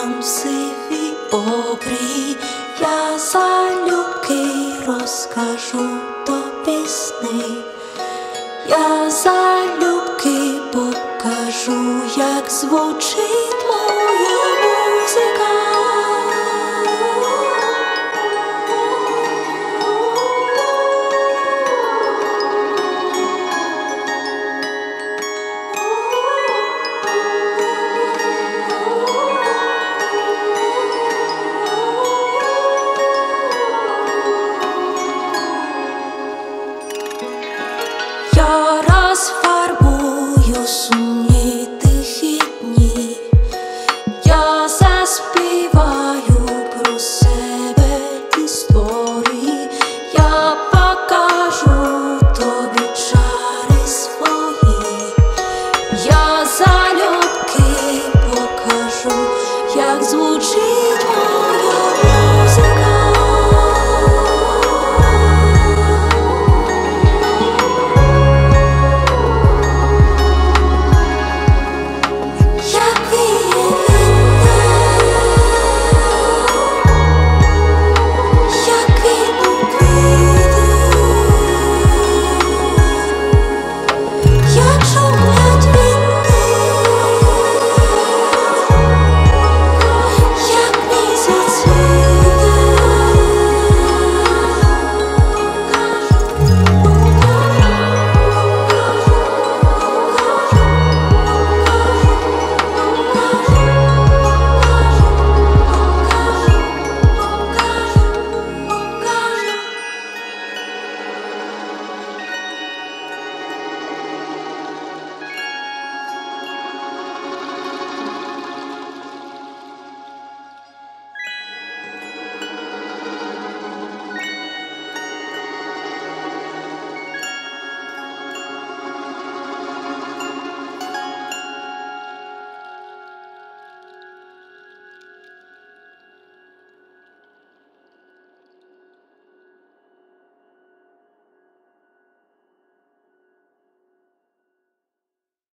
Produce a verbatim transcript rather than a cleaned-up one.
нам сиві обрій, я залюбки розкажу тобі сни, я залюбки покажу, як звучить моя музика. Я розфарбую сумні тихі дні, я заспіваю про себе історії, я покажу тобі чари свої, я залюбки покажу, як звучить моя